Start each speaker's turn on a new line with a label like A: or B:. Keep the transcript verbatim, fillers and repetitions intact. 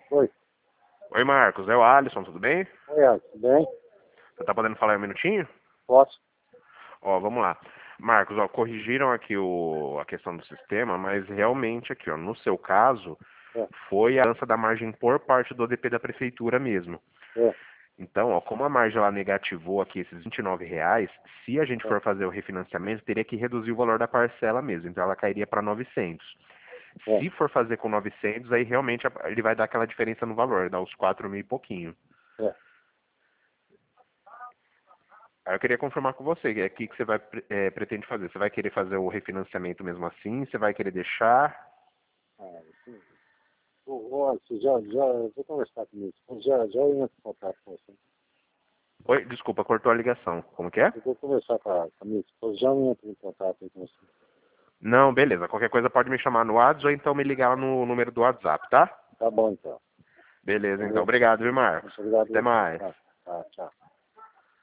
A: Oi.
B: Oi, Marcos, é o Alisson, tudo bem?
A: Oi, Alex, tudo bem?
B: Você tá podendo falar um minutinho?
A: Posso?
B: Ó, vamos lá. Marcos, ó, corrigiram aqui o, a questão do sistema, mas realmente aqui, ó, no seu caso,
A: É,
B: foi a mudança da margem por parte do O D P da prefeitura mesmo.
A: é,
B: Então, ó, como a margem ela negativou aqui esses vinte e nove reais, se a gente
A: é,
B: for fazer o refinanciamento, teria que reduzir o valor da parcela mesmo, então ela cairia para novecentos.
A: é.
B: Se for fazer com novecentos, aí realmente a- ele vai dar aquela diferença no valor, dá os quatro mil e pouquinho.
A: é.
B: Aí eu queria confirmar com você, o que que você vai, pre- eh, pretende fazer? Você vai querer fazer o refinanciamento mesmo assim? Você vai querer deixar?
A: Ah, sim. Ô, ô, Alex, já, já, eu vou conversar comigo. Já, já eu entro em contato com você.
B: Oi, desculpa, cortou a ligação. Como que é?
A: Eu vou conversar com a, com a minha esposa, já eu entro em contato aí com você.
B: Não, beleza. Qualquer coisa pode me chamar no WhatsApp ou então me ligar lá no número do WhatsApp, tá?
A: Tá bom, então.
B: Beleza, então.
A: Valeu.
B: Obrigado, viu, Marcos?
A: Muito obrigado.
B: Até
A: Viu?
B: mais.
A: Tá.